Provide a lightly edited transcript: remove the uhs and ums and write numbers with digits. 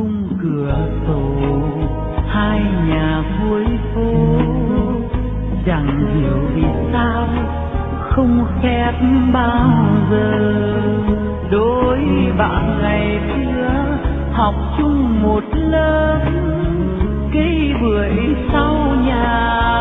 khung cửa sổ hai nhà cuối phố, chẳng hiểu vì sao không khép bao giờ. Đôi bạn ngày xưa học chung một lớp, cây bưởi sau nhà